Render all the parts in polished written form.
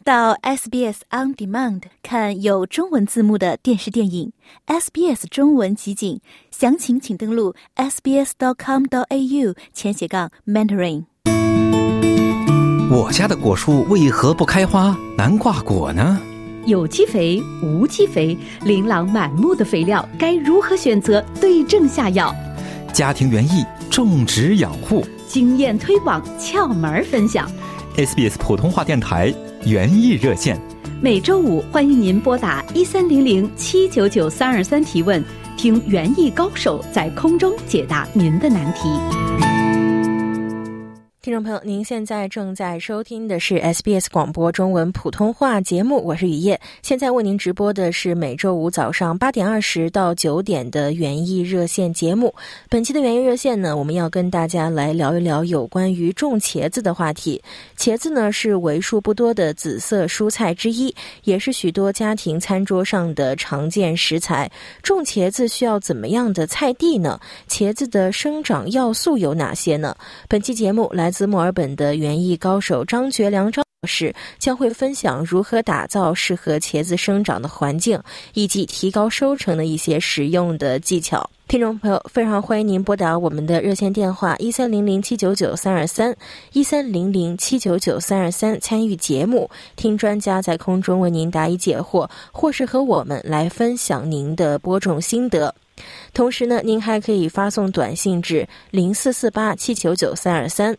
到 SBS On Demand 看有中文字幕的电视电影 SBS 中文集锦，详情请登录 sbs.com.au/Mandarin。 我家的果树为何不开花难挂果呢？ 有机肥、无机肥，琳琅满目的肥料该如何选择，对症下药？ 家庭园艺种植养护经验推广，窍门分享。 SBS 普通话电台园艺热线， 每周五欢迎您拨打1300-799-323提问，听园艺高手在空中解答您的难题。 听众朋友，您现在正在收听的是 SBS 广播中文普通话节目，我是雨夜。现在为您直播的是每周五早上8点20到9点的园艺热线节目。本期的园艺热线呢，我们要跟大家来聊一聊有关于种茄子的话题。茄子呢是为数不多的紫色蔬菜之一，也是许多家庭餐桌上的常见食材。种茄子需要怎么样的菜地呢？茄子的生长要素有哪些呢？本期节目来自墨尔本的园艺高手张觉良张老师将会分享如何打造适合茄子生长的环境，以及提高收成的一些实用的技巧。听众朋友，非常欢迎您拨打我们的热线电话1300-799-323 1300-799-323参与节目，听专家在空中为您答疑解惑，或是和我们来分享您的播种心得。同时呢，您还可以发送短信至0448-799-323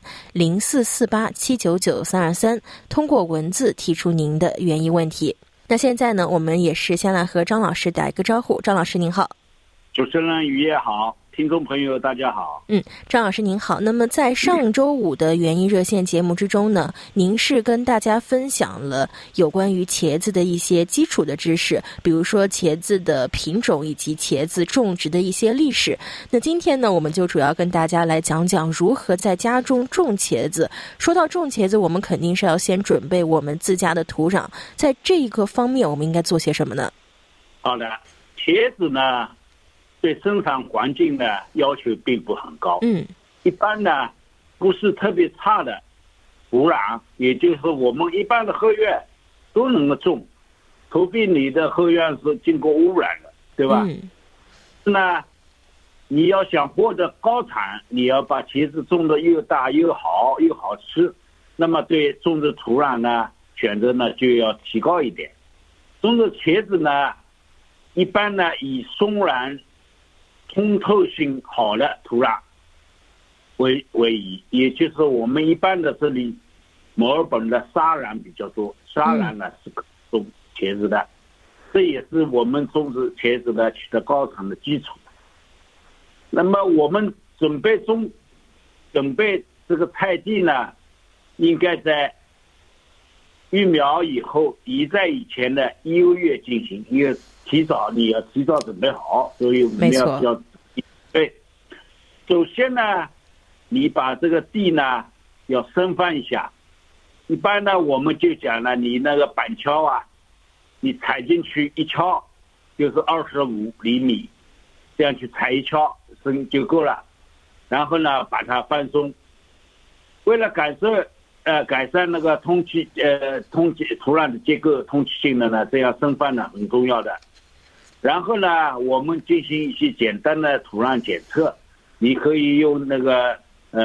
0448-799-323，通过文字提出您的园艺问题。那现在呢，我们也是先来和张老师打一个招呼。张老师您好。 主持人雨夜好，听众朋友大家好。 张老师您好。那么在上周五的园艺热线节目之中呢，您是跟大家分享了有关于茄子的一些基础的知识，比如说茄子的品种以及茄子种植的一些历史。那今天呢，我们就主要跟大家来讲讲如何在家中种茄子。说到种茄子，我们肯定是要先准备我们自家的土壤，在这一个方面我们应该做些什么呢？ 好的，茄子呢对生长环境的要求并不很高，一般呢不是特别差的土壤，也就是我们一般的后院都能够种，除非你的后院是经过污染的，对吧？那你要想获得高产，你要把茄子种得又大又好又好吃，那么对种植土壤呢选择呢就要提高一点。种植茄子呢一般呢以松软通透性好的土壤为宜，也就是我们一般的这里墨尔本的沙壤比较多，沙壤呢是种茄子的，这也是我们种植茄子的取得高产的基础。那么我们准备这个菜地呢，应该在育苗以后移栽以前的1个月进行，因为你要提早准备好，所以我们要准备。首先呢，你把这个地呢要深翻一下。一般呢，我们就讲了，你那个板锹啊，你踩进去一锹就是25厘米，这样去踩一锹深就够了。然后呢，把它翻松。为了改善那个土壤的结构通气性的呢，这样深翻呢很重要的。然后呢，我们进行一些简单的土壤检测，你可以用那个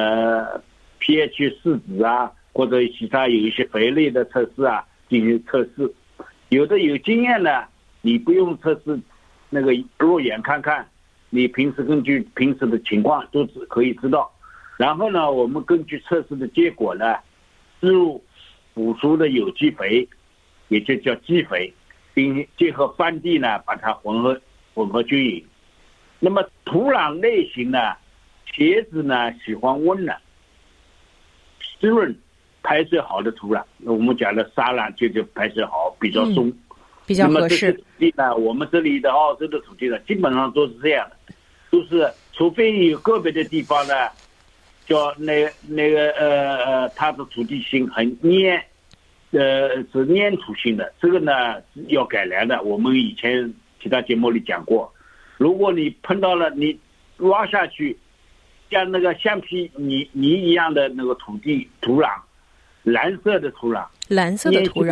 pH 试纸啊，或者其他有一些肥类的测试啊进行测试。有的有经验呢，你不用测试那个肉眼看看，你根据平时的情况都可以知道。然后呢，我们根据测试的结果呢，植入补足的有机肥，也就叫基肥，并结合翻地呢，把它混合均匀。那么土壤类型呢，茄子呢喜欢温暖、湿润、排水好的土壤。那我们讲的沙壤就排水好，比较松， 比较合适。 那么这个土地呢，我们这里的澳洲的土地呢，基本上都是这样的，都是除非有个别的地方呢，叫它的土地性很黏。是粘土性的，这个呢要改良的。我们以前其他节目里讲过，如果你碰到了你挖下去像那个橡皮泥一样的那个土壤，蓝色的土壤，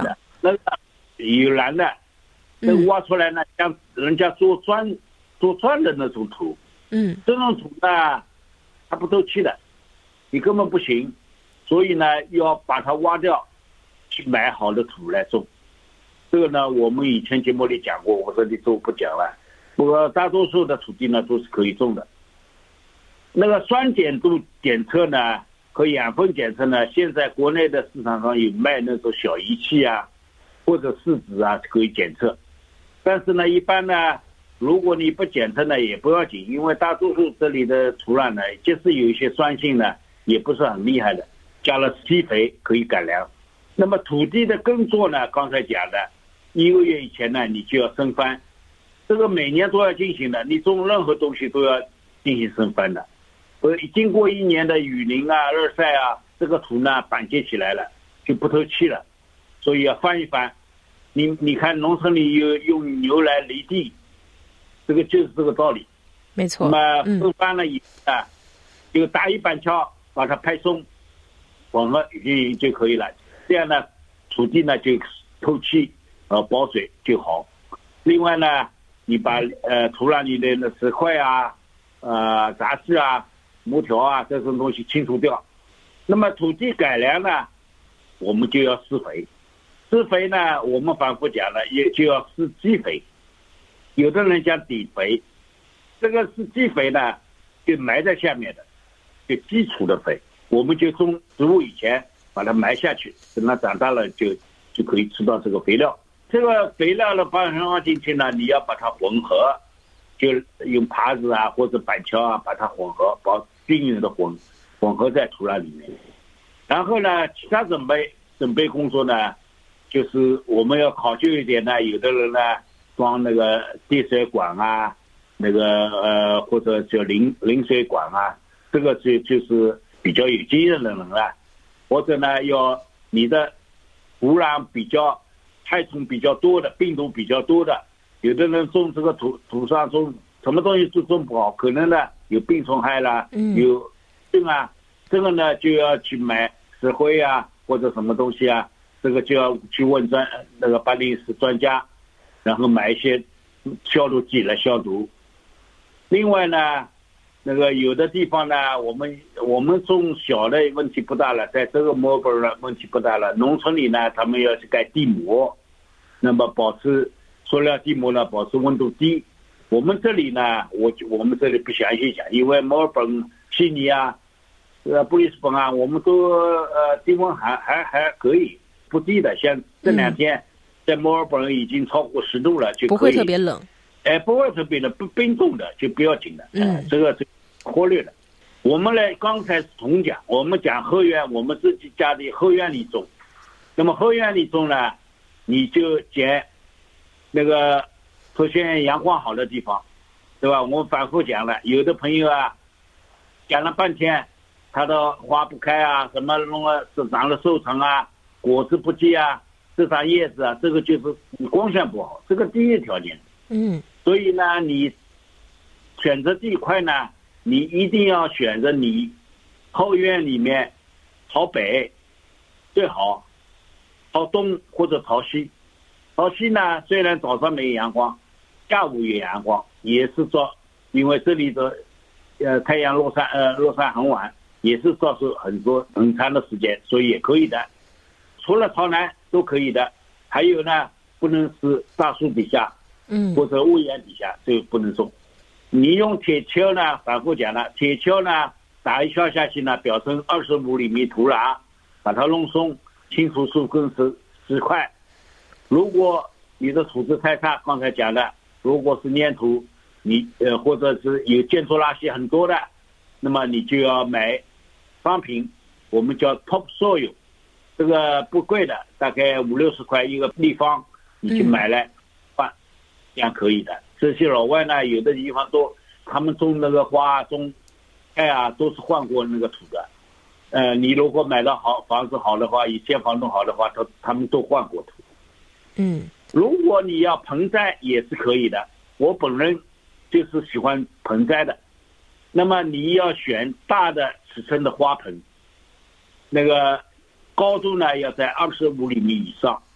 那个有蓝的，那挖出来呢，像人家做砖的那种土，这种土呢，它不透气的，你根本不行，所以呢，要把它挖掉，去买好的土来种。这个呢，我们以前节目里讲过，我这里就不讲了。不过大多数的土地呢，都是可以种的。那个酸碱度检测呢，和养分检测呢，现在国内的市场上有卖那种小仪器啊，或者试纸啊，可以检测。但是呢，一般呢，如果你不检测呢，也不要紧，因为大多数这里的土壤呢，即使有一些酸性呢，也不是很厉害的，加了施肥可以改良。那么土地的耕作呢，刚才讲的1个月以前呢，你就要生翻，这个每年都要进行的，你种任何东西都要进行生翻的。经过1年的雨淋啊、日晒啊，这个土呢板结起来了，就不透气了，所以要翻一翻。你看农村里用牛来犁地，这个就是这个道理。 没错。 那么分翻了以后啊，就打一板锹把它拍松，混合就可以了。这样呢，土地呢就透气保水就好。另外呢，你把土壤里的那石块啊、杂质啊、木条啊这种东西清除掉。那么土地改良呢，我们就要施肥。施肥呢，我们反复讲了，也就要施基肥。有的人讲底肥，这个施基肥呢，就埋在下面的，就基础的肥。我们就种植物以前把它埋下去，等它长大了就可以吃到这个肥料。这个肥料的放进去呢，你要把它混合，就用耙子啊或者板锹啊把它混合，把均匀的混合在土壤里面。然后呢，其他准备工作呢，就是我们要考究一点呢，有的人呢装那个滴水管啊，那个或者叫淋水管啊，这个就是比较有经验的人了。或者呢，要你的土壤比较害虫比较多的，病毒比较多的，有的人种这个土上种什么东西都种不好，可能呢有病虫害啦，有病啊，这个呢就要去买石灰啊或者什么东西啊，这个就要去问那个804专家，然后买一些消毒剂来消毒。另外呢，那个有的地方呢，我们种小的问题不大了，在这个墨尔本呢问题不大了。农村里呢，他们要去盖地膜，那么保持塑料地膜呢，保持温度低。我们这里呢，我们这里不详细讲，因为墨尔本、悉尼啊、布里斯本啊，我们都低温还可以，不低的。像这2天在墨尔本已经超过10度了，就可以不会特别冷。 不会特别冷，不冰冻的就不要紧的。这个忽略了。我们呢，刚才重讲，我们讲后院，我们自己家里后院里种。那么后院里种呢，你就捡那个首先阳光好的地方，对吧？我们反复讲了，有的朋友啊，讲了半天，他的花不开啊，什么弄了长了瘦长啊，果子不结啊，这长叶子啊，这个就是光线不好，这个第一条件。所以呢，你选择这一块呢，你一定要选择你后院里面朝北最好，朝东或者朝西。朝西呢，虽然早上没有阳光，下午有阳光，也是因为这里的太阳落山很晚，也是照出很长的时间，所以也可以的。除了朝南都可以的，还有呢，不能是大树底下，或者屋檐底下，这个不能种。你用铁锹呢，反复讲了，铁锹呢打一锹下去呢，表层25厘米土壤，把它弄松，清除树根石块。如果你的土质太差，刚才讲的，如果是粘土，你或者是有建筑垃圾很多的，那么你就要买方瓶，我们叫 topsoil， 这个不贵的，大概50-60块一个立方，你去买来换，这样可以的。这些老外呢，有的地方他们种那个花、种菜啊，都是换过那个土的。你如果买到房子好的话，以前房东好的话，他们都换过土。如果你要盆栽也是可以的，我本人就是喜欢盆栽的。那么你要选大的尺寸的花盆，那个高度呢要在25厘米以上，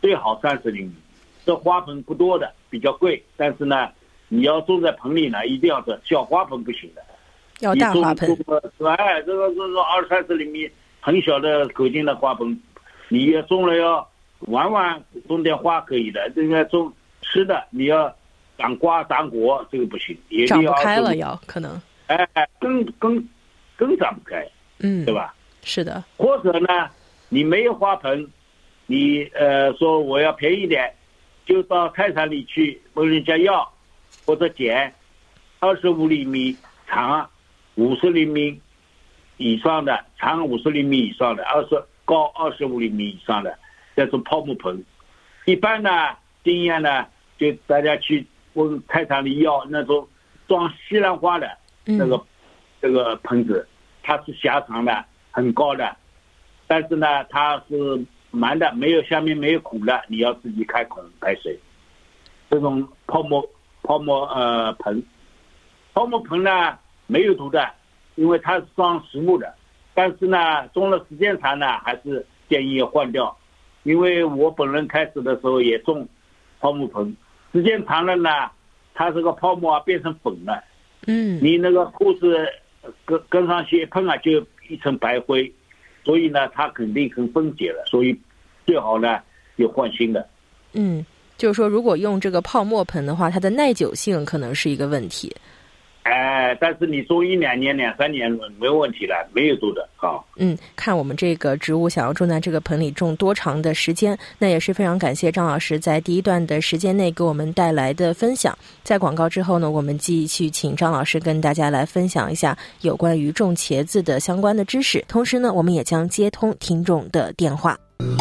最好30厘米。这花盆不多的，比较贵，但是呢，你要种在盆里呢，一定要是小花盆不行的， 要大花盆。 哎，这个20-30厘米很小的口径的花盆，你也种了要玩种点花可以的，这个种吃的你要长瓜长果这个不行，也长不开了要可能。 哎，根长不开，对吧？ 是的。 或者呢，你没有花盆，你说我要便宜点，就到菜场里去问人家要，或者捡25厘米长50厘米以上的，长50厘米以上的高25厘米以上的这种泡沫盆。一般呢经验呢，就大家去问菜场里要那种装西兰花的这个盆子，它是狭长的很高的，但是呢它是满的，下面没有孔的，你要自己开孔排水。这种泡沫盆，泡沫盆呢没有毒的，因为它是装实木的，但是呢种了时间长呢，还是建议要换掉。因为我本人开始的时候也种泡沫盆，时间长了呢，它这个泡沫变成粉了。你那个裤子跟上去碰就一层白灰，所以呢它肯定很分解了，所以最好呢就换新的。 就是说如果用这个泡沫盆的话，它的耐久性可能是一个问题。 但是你种1-2年、2-3年没有问题了，没有毒的。 看我们这个植物想要种在这个盆里种多长的时间，那也是非常感谢张老师在第一段的时间内给我们带来的分享。在广告之后呢，我们继续请张老师跟大家来分享一下有关于种茄子的相关的知识，同时呢，我们也将接通听众的电话。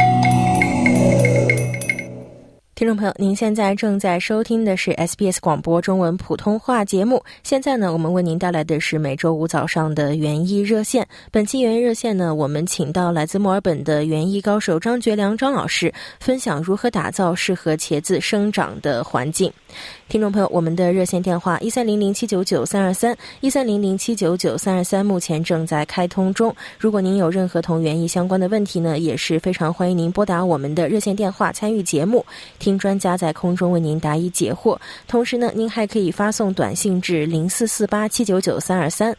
听众朋友，您现在正在收听的是 SBS 广播中文普通话节目。现在呢，我们为您带来的是每周五早上的园艺热线。本期园艺热线呢，我们请到来自墨尔本的园艺高手张觉良张老师，分享如何打造适合茄子生长的环境。听众朋友，我们的热线电话1300799323 1300799323目前正在开通中。如果您有任何同园艺相关的问题呢，也是非常欢迎您拨打我们的热线电话参与节目，听专家在空中为您答疑解惑。同时呢，您还可以发送短信至0448799323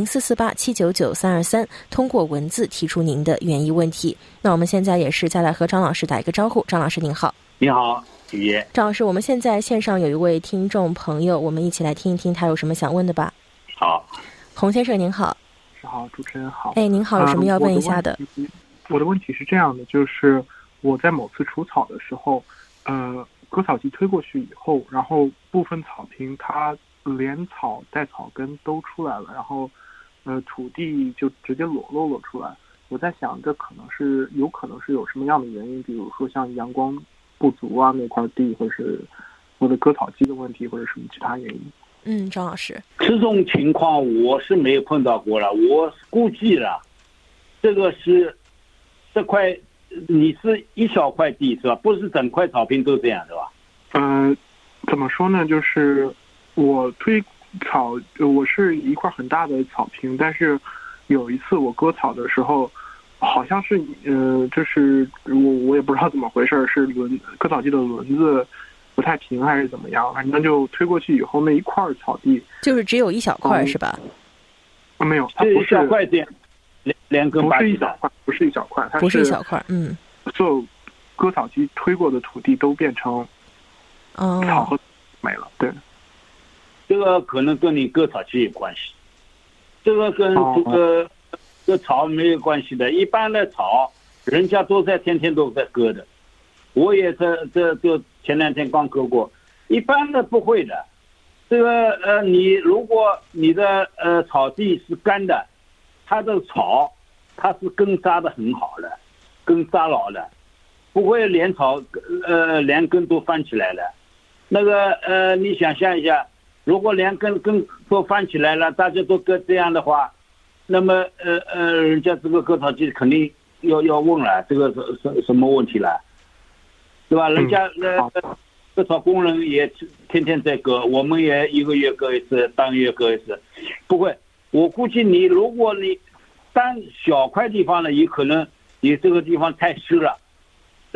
0448799323，通过文字提出您的园艺问题。那我们现在也是再来和张老师打一个招呼。张老师您好。 你好，雨夜。 张老师，我们现在线上有一位听众朋友，我们一起来听一听他有什么想问的吧。 好， 洪先生您好。 好，主持人好。 您好，有什么要问一下的？ 我的问题是这样的，就是我在某次除草的时候，割草机推过去以后，然后部分草坪它连草带草根都出来了，然后土地就直接裸露了出来。我在想，这有可能是有什么样的原因，比如说像阳光不足啊，那块地，或者是我的割草机的问题，或者什么其他原因。 张老师， 这种情况我是没有碰到过了，我估计了，这个是这块你是一小块地是吧？不是整块草坪都这样是吧？ 怎么说呢？就是我推草，我是一块很大的草坪，但是有一次我割草的时候，好像是就是我也不知道怎么回事，是割草机的轮子不太平还是怎么样，反正就推过去以后那一块草地就是只有一小块是吧？ 没有，它不是一小块这样连根拔起的， 不是一小块，它不是一小块， 所有割草机推过的土地都变成草和没了。对， 这个可能跟你割草机有关系，这个跟这个草没有关系的。一般的草人家都在天天都在割的，我也这就前2天刚割过。一般的不会的，这个你如果你的草地是干的，它的草它是根扎的很好的，根扎牢的，不会连草连根都翻起来了。那个你想象一下，如果连根都翻起来了，大家都割这样的话，那么人家这个割草机肯定要问了，这个什么问题了，对吧？人家割草工人也天天在割，我们也1个月割一次，半个月割一次，不会。我估计如果你单小块地方呢，也可能你这个地方太湿了，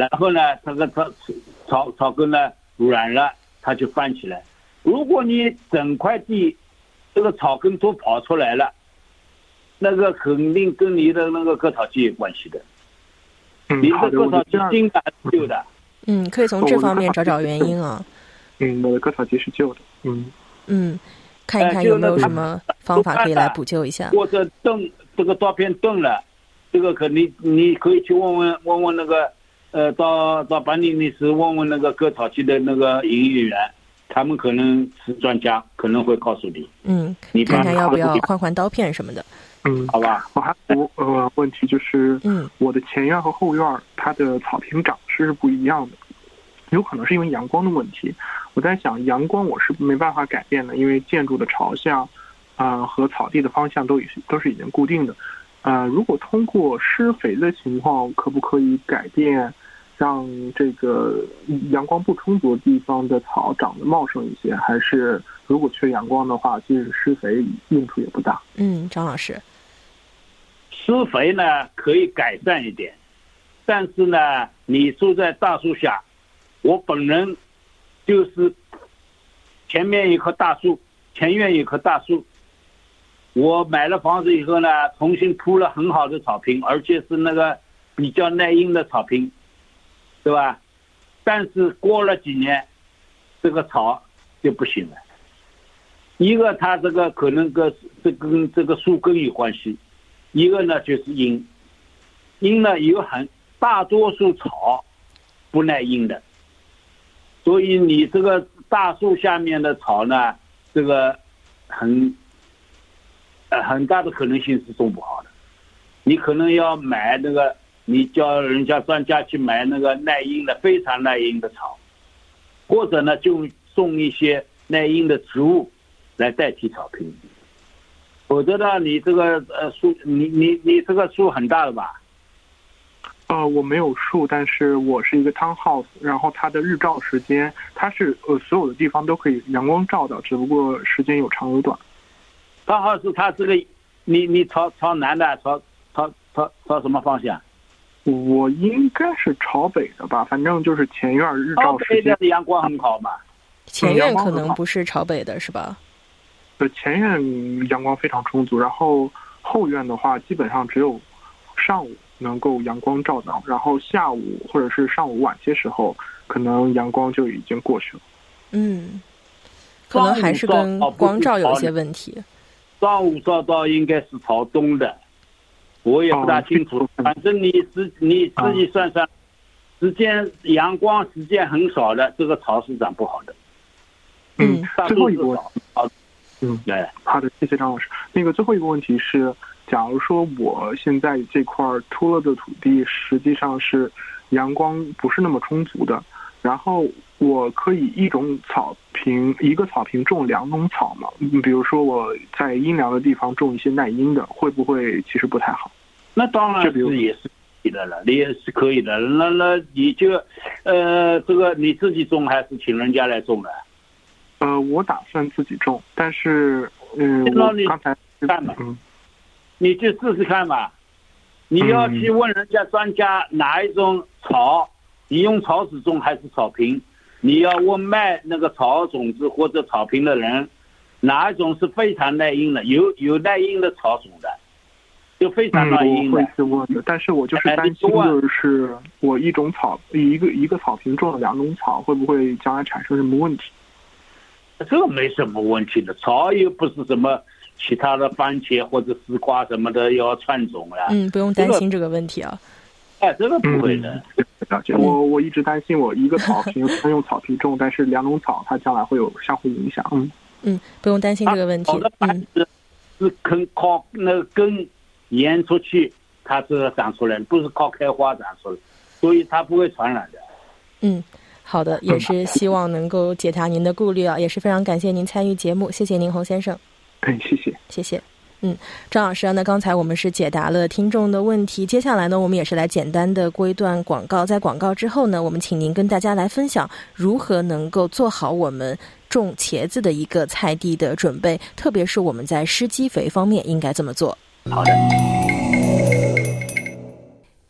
然后呢，这个草根呢软了，它就翻起来。如果你整块地这个草根都跑出来了，那个肯定跟你的那个割草机有关系的。你的割草机新的还是旧的？ 可以从这方面找找原因啊。 我的割草机是旧的。 看一看有没有什么方法可以来补救一下。 或者这个刀片钝了，这个你可以去问问那个到班尼尼斯问问那个割草机的那个营业员，他们可能是专家，可能会告诉你。 你看看要不要换刀片什么的。 好吧。 我还有问题就是，我的前院和后院它的草坪长势是不一样的，有可能是因为阳光的问题。我在想，阳光我是没办法改变的，因为建筑的朝向和草地的方向都是已经固定的。如果通过施肥的情况，可不可以改变，让这个阳光不充足的地方的草长得茂盛一些？还是如果缺阳光的话，即使施肥用处也不大？ 张老师， 施肥呢可以改善一点，但是呢，你住在大树下，我本人就是前面一棵大树，前院一棵大树。我买了房子以后呢，重新铺了很好的草坪，而且是那个比较耐阴的草坪，对吧？但是过了几年，这个草就不行了。一个它这个可能跟这个树根有关系，一个呢就是阴呢有大多数草不耐阴的，所以你这个大树下面的草呢，这个很大的可能性是种不好的。你可能要买那个，你叫人家专家去买那个耐阴的非常耐阴的草，或者呢就种一些耐阴的植物来代替草坪。否则呢，你这个树，你这个树很大的吧？ 我没有树，但是我是一个 townhouse， 然后它的日照时间，它是所有的地方都可以阳光照到，只不过时间有长有短。 townhouse它这个，你朝南的，朝什么方向？ 我应该是朝北的吧，反正就是前院日照时间。 朝北的阳光很好嘛。 前院可能不是朝北的是吧？ 前院阳光非常充足，然后后院的话基本上只有上午能够阳光照到，然后下午或者是上午晚些时候可能阳光就已经过去了。 可能还是跟光照有些问题。 上午照到应该是朝东的，我也不大清楚。反正你自己算算，阳光时间很少的，这个草是长不好的。 最后一个问题。 对， 好的，谢谢张老师。那个最后一个问题是，假如说我现在这块秃了的土地实际上是阳光不是那么充足的，然后我可以一个草坪种2种草吗？比如说我在阴凉的地方种一些耐阴的，会不会其实不太好？ 那当然也是可以的了，你也是可以的。那你就这个你自己种还是请人家来种的？ 我打算自己种，但是我刚才看嘛，你去试试看吧。你要去问人家专家哪一种草，你用草籽种还是草坪？你要问卖那个草种子或者草坪的人，哪一种是非常耐阴的？有耐阴的草种的，就非常耐阴的。 我会去问的，但是我就是担心，就是我一个草坪种了2种草，会不会将来产生什么问题？ 这个没什么问题的，草又不是什么其他的番茄或者丝瓜什么的要串种了。 不用担心这个问题啊。 这个不会的。 我一直担心我一个草坪用草皮种，但是2种草它将来会有相互影响。 不用担心这个问题。 是靠那个根延出去，它是长出来的，不是靠开花长出来，所以它不会传染的。 好的，也是希望能够解答您的顾虑啊，也是非常感谢您参与节目，谢谢您，洪先生。 谢谢。 张老师啊，那刚才我们是解答了听众的问题，接下来呢，我们也是来简单的归段广告，在广告之后呢，我们请您跟大家来分享如何能够做好我们种茄子的一个菜地的准备，特别是我们在施基肥方面应该怎么做。 好的。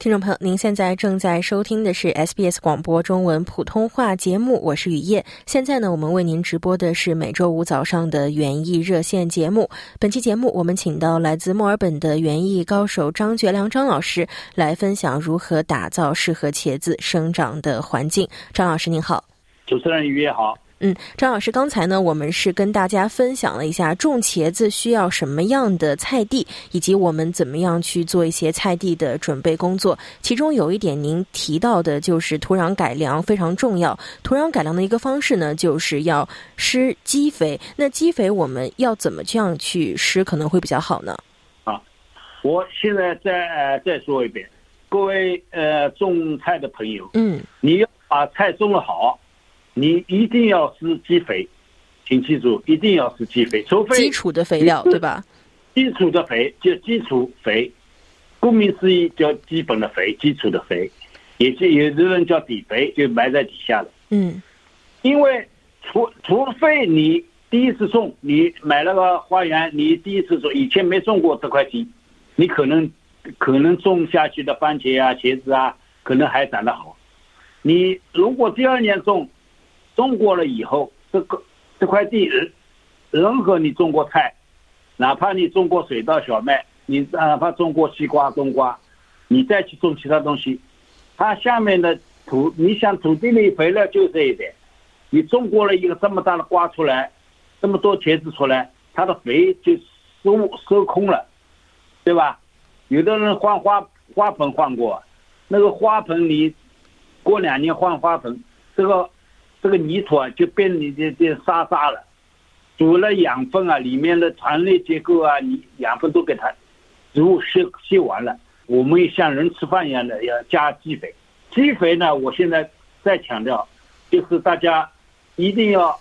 听众朋友，您现在正在收听的是 SBS 广播中文普通话节目，我是雨夜。现在呢，我们为您直播的是每周五早上的园艺热线节目。本期节目我们请到来自墨尔本的园艺高手张觉良张老师来分享如何打造适合茄子生长的环境。张老师您好。 主持人雨夜好。 张老师，刚才呢，我们是跟大家分享了一下种茄子需要什么样的菜地，以及我们怎么样去做一些菜地的准备工作。其中有一点您提到的就是土壤改良非常重要。土壤改良的一个方式呢，就是要施基肥。那基肥我们要怎么这样去施可能会比较好呢？ 我现在再说一遍，各位种菜的朋友，你要把菜种得好，你一定要施基肥，请记住，一定要施基肥，除非基础的肥料，对吧？ 基础的肥就基础肥，顾名思义叫基本的肥，基础的肥，也就有的人叫底肥，就埋在底下的。因为除非你第一次种，你买了个花园，你第一次种，以前没种过这块地，你可能种下去的番茄啊、茄子啊，可能还长得好。你如果第二年种过了以后，这块地任何你种过菜，哪怕你种过水稻、小麦，你哪怕种过西瓜、冬瓜，你再去种其他东西，它下面的土，你想土地里肥料就这一点，你种过了一个这么大的瓜出来，这么多茄子出来，它的肥就收空了，对吧？有的人换花盆换过，那个花盆你过2年换花盆，这个泥土啊就变沙了，除了养分啊，里面的团类结构啊，你养分都给它植物吸完了。我们像人吃饭一样的要加基肥。基肥呢，我现在再强调，就是大家一定要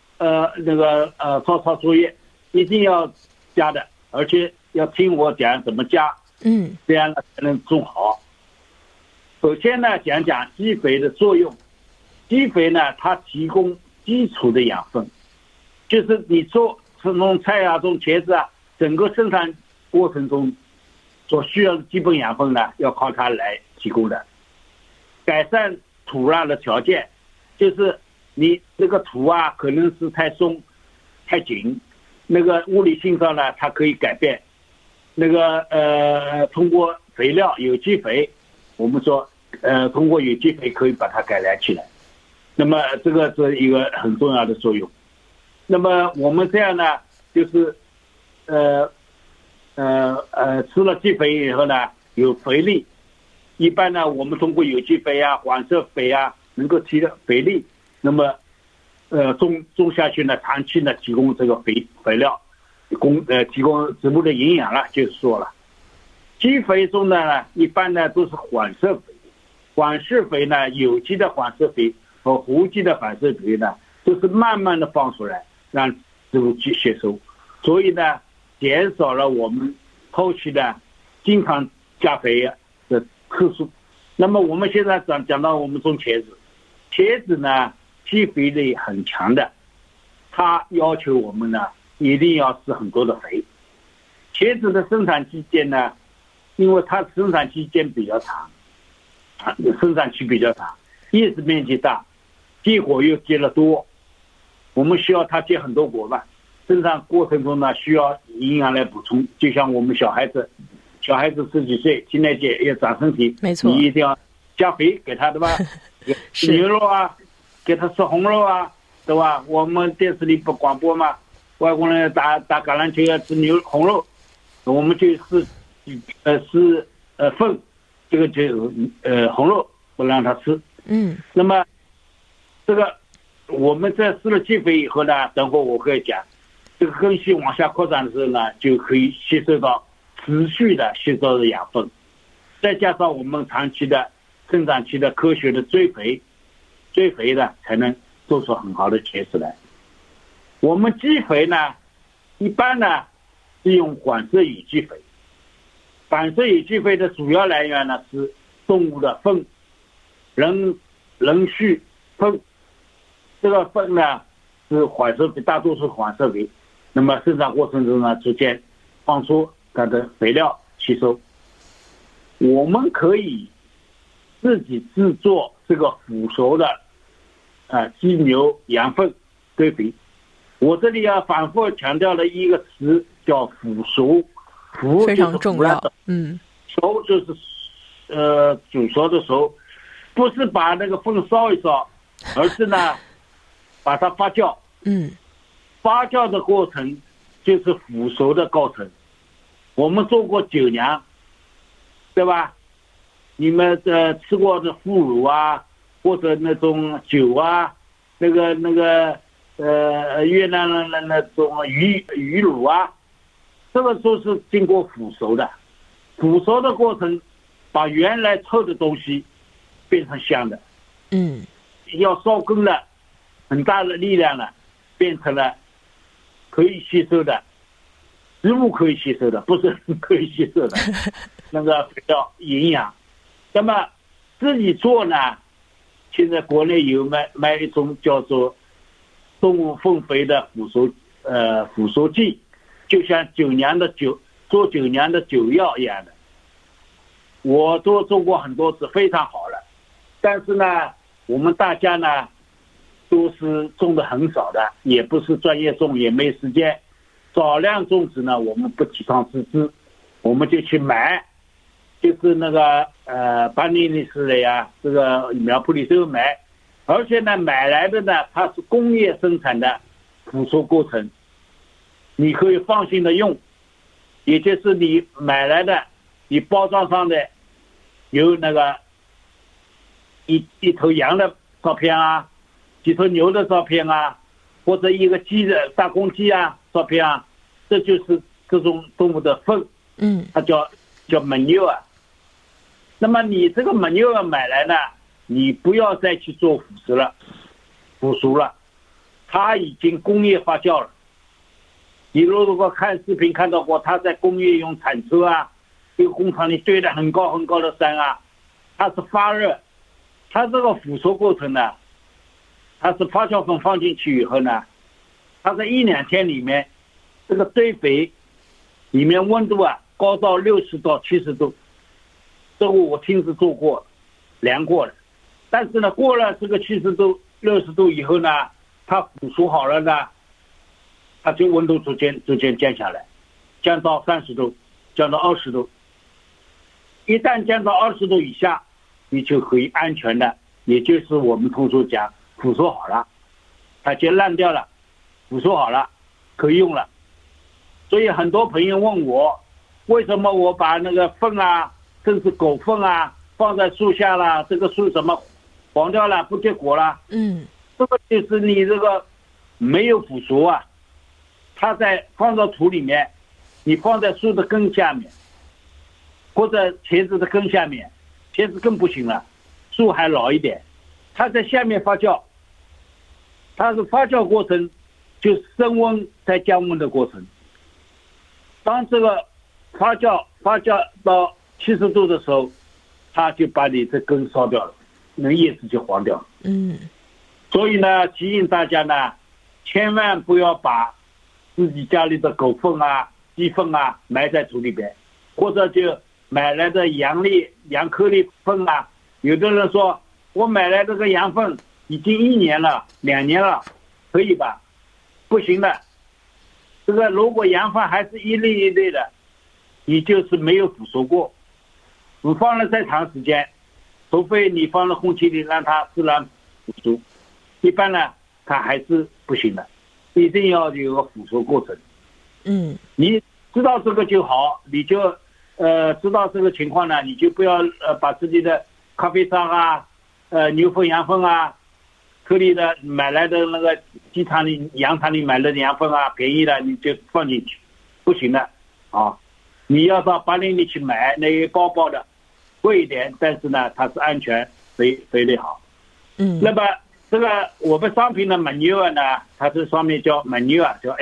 抄作业，一定要加的，而且要听我讲怎么加，这样才能种好。首先呢，讲讲基肥的作用。基肥呢，它提供基础的养分，就是你种菜啊、种茄子啊，整个生产过程中所需要的基本养分呢，要靠它来提供的。改善土壤的条件，就是你这个土啊，可能是太松、太紧，那个物理性上呢，它可以改变。那个通过肥料、有机肥，我们说通过有机肥可以把它改良起来。那么这个是一个很重要的作用。那么我们这样呢，就是吃了基肥以后呢，有肥力。一般呢，我们通过有机肥啊、缓射肥啊，能够提的肥力。那么种下去呢，长期呢提供这个肥料，提供植物的营养了，就是说了。基肥中呢，一般呢都是缓射肥。缓射肥呢，有机的缓射肥和无机的反射肥呢，都是慢慢的放出来，让植物去吸收，所以呢，减少了我们后期的经常加肥的次数。那么我们现在讲到我们种茄子呢，基肥力很强的，它要求我们呢一定要施很多的肥。茄子的生产期间呢，因为它生产期间比较长，生产期比较长，叶子面积大，结果又结了多，我们需要它结很多果嘛。生产过程中呢，需要营养来补充，就像我们小孩子10几岁，进来节要长身体， 没错， 你一定要加肥给他，对吧？牛肉啊，给他吃红肉啊，对吧？我们电视里不广播嘛，外国人打橄榄球要吃红肉，我们就是粪，这个就红肉不让他吃。那么这个我们在施了基肥以后呢，等会我会讲，这个根系往下扩展的时候呢，就可以吸收到持续的吸收的养分，再加上我们长期的生长期的科学的追肥呢，才能做出很好的茄子来。我们基肥呢，一般呢是用缓射有机肥。反射有机肥的主要来源呢是动物的粪、人畜粪，这个粪呢是缓射肥，大多数缓射肥。那么生长过程中呢，逐渐放出它的肥料吸收。我们可以自己制作这个腐熟的鸡牛羊粪堆肥。我这里要反复强调的一个词叫腐熟，腐非常重要。 熟就是煮熟的熟，不是把那个粪烧一烧，而是呢把它发酵。发酵的过程就是腐熟的过程。我们做过酒娘，对吧？你们吃过的腐乳啊，或者那种酒啊，那个越南的那种鱼乳啊，这个都是经过腐熟的。腐熟的过程把原来臭的东西变成香的。要烧根了，很大的力量了，变成了可以吸收的，植物可以吸收的，不是可以吸收的那个叫营养。那么自己做呢，现在国内有卖一种叫做动物粪肥的腐熟剂，就像做酒娘的酒药一样的。我都做过很多次，非常好了。但是呢，我们大家呢都是种的很少的，也不是专业种，也没时间。少量种植呢，我们不提倡自制，我们就去买，就是那个班尼利斯的呀，这个苗圃里都有买。而且呢，买来的呢，它是工业生产的腐熟过程，你可以放心的用。也就是你买来的，你包装上的有那个一头羊的照片啊，几头牛的照片啊，或者一个鸡的大公鸡啊照片啊，这就是各种动物的粪。它叫 manure。那么你这个 manure 买来呢，你不要再去做腐熟了，它已经工业发酵了。你如果看视频看到过，它在工业用铲车啊，一个工厂里堆了很高很高的山啊，它是发热。它这个腐熟过程呢，它是发酵粉放进去以后呢，它在1-2天里面，这个堆肥里面温度啊高到60到70度，这个我亲自做过，量过了。但是呢，过了这个70度、60度以后呢，它腐熟好了呢，它就温度逐渐降下来，降到30度，降到20度。一旦降到20度以下，你就可以安全的，也就是我们通俗讲腐熟好了，它就烂掉了，腐熟好了，可以用了。所以很多朋友问我，为什么我把那个粪啊，甚至狗粪啊放在树下了，这个树怎么黄掉了，不结果了？这个就是你这个没有腐熟啊，它在放到土里面，你放在树的根下面，或者茄子的根下面，茄子根不行了，树还老一点，它在下面发酵，它是发酵过程，就是升温再降温的过程。当这个发酵到70度的时候，它就把你这根烧掉了，那叶子就黄掉了。所以呢，提醒大家呢，千万不要把自己家里的狗粪啊、鸡粪啊埋在土里边，或者就买来的羊颗粒粪啊。有的人说我买来这个羊粪已经1年了、2年了，可以吧？不行的。这个如果羊粪还是一粒一粒的，你就是没有腐熟过。你放了再长时间，除非你放了空气里让它自然腐熟，一般呢它还是不行的，一定要有个腐熟过程。你知道这个就好，你就知道这个情况呢，你就不要把自己的咖啡渣啊、牛粪、羊粪啊、颗粒的买来的那个鸡场里、羊场里买来的羊粪啊，便宜的你就放进去，不行的啊！你要到巴黎里去买那个包包的，贵一点，但是呢它是安全，肥得好。那么这个我们商品的 manure 呢，它这上面叫 manure， 叫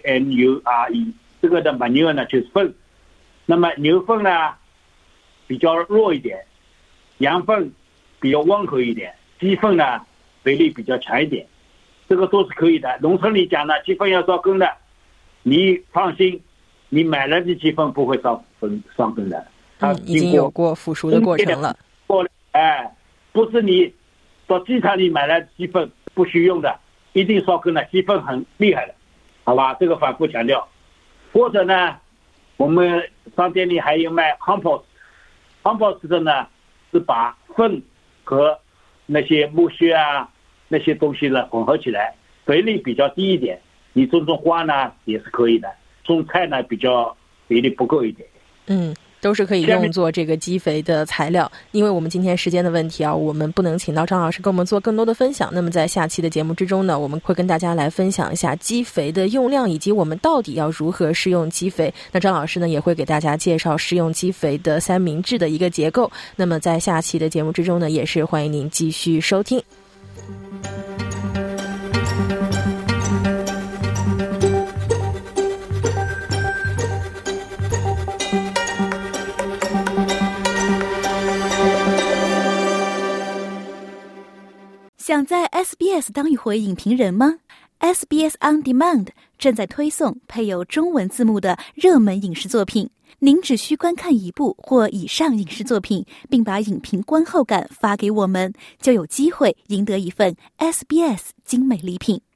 NANURE， 这个的 manure 呢就是粪。那么牛粪呢比较弱一点，羊粪比较温和一点，鸡粪呢肥力比较强一点，这个都是可以的。农村里讲呢，鸡粪要烧根的，你放心，你买来的鸡粪不会上根的，它已经有过腐熟的过程了。 过了不是你到机场里买来的鸡粪不许用的，一定烧羹的鸡粪很厉害的，好吧？这个反复强调。或者呢，我们商店里还有卖 compost 的呢，是把粪和那些木屑啊那些东西呢混合起来，肥力比较低一点，你种花呢也是可以的，种菜呢比较肥力不够一点。 都是可以用作这个基肥的材料。因为我们今天时间的问题啊，我们不能请到张老师跟我们做更多的分享。那么在下期的节目之中呢，我们会跟大家来分享一下基肥的用量，以及我们到底要如何施用基肥。那张老师呢也会给大家介绍施用基肥的三明治的一个结构。那么在下期的节目之中呢，也是欢迎您继续收听。 想在 SBS 当一回影评人吗？ SBS On Demand 正在推送配有中文字幕的热门影视作品，您只需观看一部或以上影视作品，并把影评观后感发给我们，就有机会赢得一份 SBS 精美礼品。